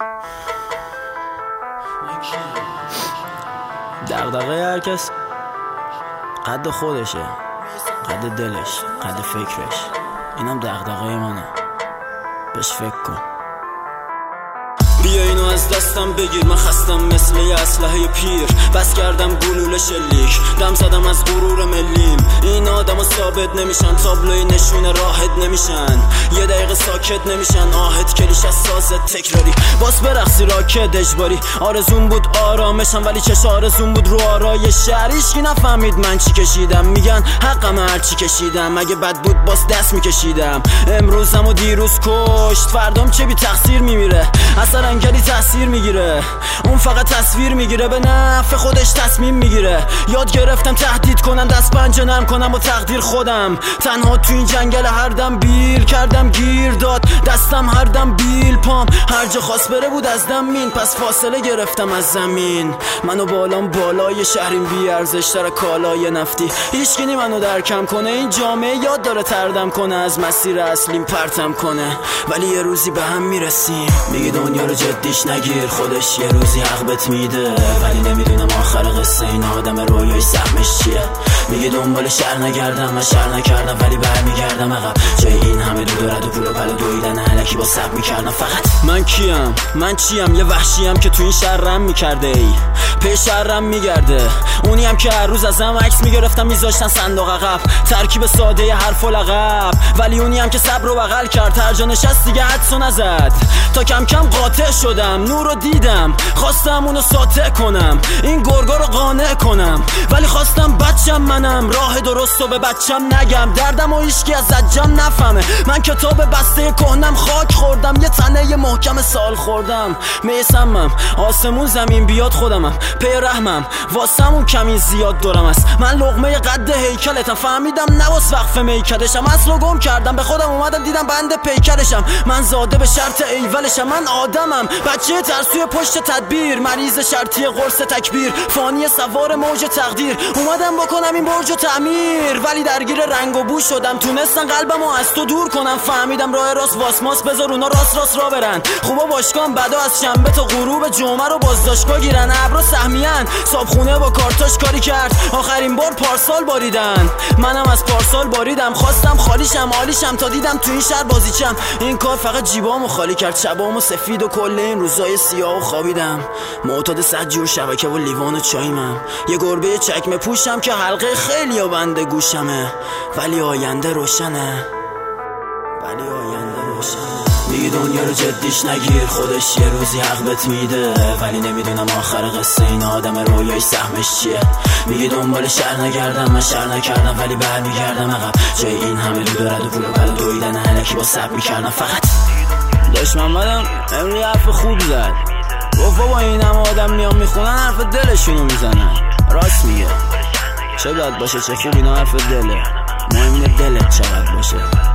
دغدغه هر کس قد خودشه، قد دلش، قد فکرش. اینم دغدغه منه، بهش فکر کن. بیا اینو از دستم بگیر، من خستم مثل یه اسلحه پیر. بس کردم گلوله شلیک، دم زدم از غرور ملیم. این آدم ثابت نمیشن، تابلوی نشونه راحت نمیشن. یه دقیقه ساکت نمیشن، آهت کلیش از سازت تکراری. باز برقصی راکت اجباری. آرزون بود آرامشم، ولی چش آرزون بود رو آرای شهر. هیچکی نفهمید من چی کشیدم، میگن حقم هر چی کشیدم. اگه بد بود باز دست میکشیدم. امروزم و دیروز کشت، فردام چه بی تقصیر میمیره. اصلا انگلی تاثیر میگیره، اون فقط تصویر میگیره، به نفع خودش تصمیم میگیره. یاد گرفتم تهدید کنم، دست پنجه نرم کنم با تقدیر خودم. تنها تو این جنگل هر دم بیل کردم، گیر داد دستم هر دم بیل پام. هر جا خواست بره بود از دم مین، پس فاصله گرفتم از زمین. منو بالام بالای شهریم، بی ارزش تر کالای نفتی. هیچکی نی منو درکم کنه، این جامعه یاد داره تردم کنه، از مسیر اصلیم پرتم کنه. ولی یه روزی به هم میرسیم. میگی دنیا رو جدیش نگیر، خودش یه روزی حق بهت میده. ولی نمیدونم آخر قصه این آدم رویای سهمش چیه. میگه دنبال شهر نگردم، من شهر نکردم ولی برمیگردم عقب. جای این همه دو دارد و پول و پل دویدن الکی با سب میکردم. فقط من کیم؟ من چیم؟ یه وحشیم که تو این شهر رم میکرده، ای پی شهرم میگرده. اونی هم که هر روز ازم عکس میگرفتم میذاشتن صندوق عقب. ترکیب ساده حرف و لقب. ولی اونی هم که صبر و بغل کرد، هر جا نشست دیگه حدسو نزد. تا کم کم قاطع شدم، نور رو دیدم، خواستم اونو ساطع کنم، این گرگا رو قانع کنم. ولی خواستم بچم منم، راه درستو به بچم نگم. دردم و هیچکی از زجم نفهمه. من کتاب بسته کهنم، خاک خوردم، یه تنه محکم سال خوردم. میسمم آسمون زمین بیاد خودمم، پی رحمم واسمون کمی زیاد دورم است. من لقمه قد هیکلتم، فهمیدم نواس وقف میکدشم. اصلو گم کردم، به خودم اومدم دیدم بند پیکرشم. من زاده به شرط ایولشم، من آدمم، بچه ترسوی پشت تدبیر، مریض شرطی قرص تکبیر، فانی سوار موج تقدیر. اومدم بکنم این برج و تعمیر، ولی درگیر رنگ و بو شدم. تونستن قلبمو از تو دور کنم، فهمیدم راه راست واسماس، بذار اونا راست را برن. خوبا باشگان بدا از شنبه تا غروب جمعه رو بازداشتگاه گیرن. ابرو سهمیان صابخونه با کارتاش کاری کرد، آخرین بار پارسال باریدن. منم از پارسال باریدم، خواستم خالیشم عالیشم، تا دیدم تو این شهر بازیچم. این کار فقط جیبامو خالی کرد، شبامو سفید و کل این روزای سیاه و خوابیدم. معتاد 100 جور شبکه و لیوان و چایمم. یه گربه چکمه پوشم که حلقه خیلی و بنده گوشمه. ولی آینده روشنه، ولی آینده روشنه. میگی دنیا رو جدیش نگیر، خودش یه روزی حق بهت میده. ولی نمیدونم آخر قصه این آدم رویای سهمش چیه. میگی دنبال شهر نگردم، من شهر نکردم ولی برمیگردم عقب. جای این همه دو دارد و پول و پل دویدن الکی با سب میکردم. فقط داش محمدم امروز حرف خوب زد، گفت با این همه آدم میان میخونن حرف دلشونو میزنن. راست میگه، چه بد باشه چه خوب، اینا حرف دله. مهم اینه دلت چقدر باشه.